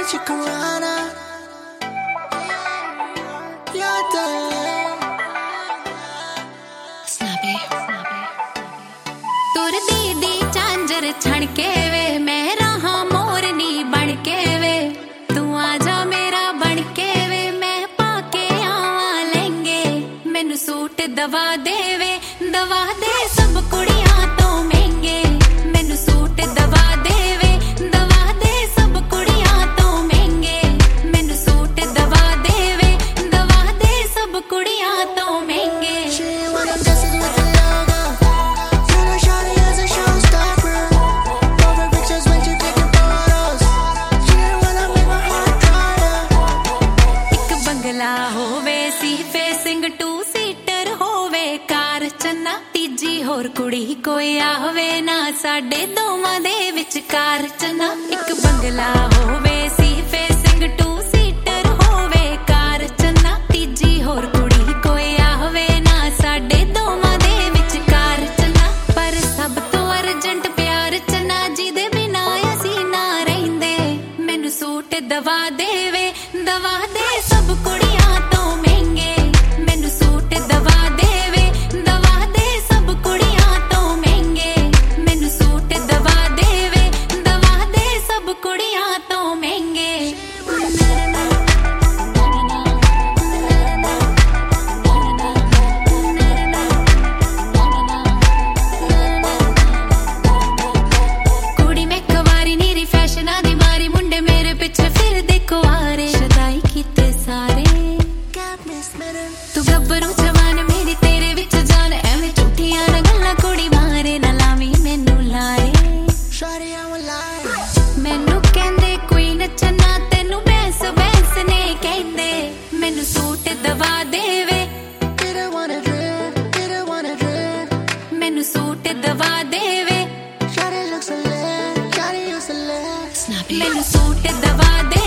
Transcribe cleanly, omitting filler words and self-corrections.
Chicarana. Yada. Snappy. तुर दीदी झांझर छड़के वे मैं रहा मोरनी बनके वे तू आजा मेरा बनके वे मैं पाके आवा लेंगे मैनू सूट दवा दे सब कुड़ियां तो महंगे मैनू सूट दवा दे सब कुड़ियां तो महंगे मैनू सूट दवा दे सब कुड़ियां तो महंगे होवे सी फेसिंग 2 सीटर होवे कार चन्ना तीजी होर कुड़ी कोई आवे ना साडे दोवां दे विचकार चन्ना एक बंगला होवे सी फेसिंग 2 सीटर होवे कार चन्ना तीजी होर कुड़ी कोई आवे ना साडे दोवां दे विचकार चन्ना पर सब तो अर्जेंट प्यार चन्ना जिदे बिना असीं ना रहिंदे मैनू सूट दवा दे सब कुड़ियां तो महंगे मैनू सूट दवा दे सब कुड़ियां तो महंगे मैनू सूट दवा दे सब कुड़ियां तो महंगे कुड़ी में कवारी नीरी फैशना दी मारी मुंडे मेरे पीछे फिर देखो आरे शदाई कीते सारे तू गब्बरू जवान मेरी तेरे विच जान एवें झूठियां ना गल्लां कुड़ी मारे ना लावी मैनू लारे मैनू कहंदे कोई नचना तैनू बैंस ने कहंदे मैनू सूट दवा देवे मैनू सूट दवा देवे मैनू सूट दवा दे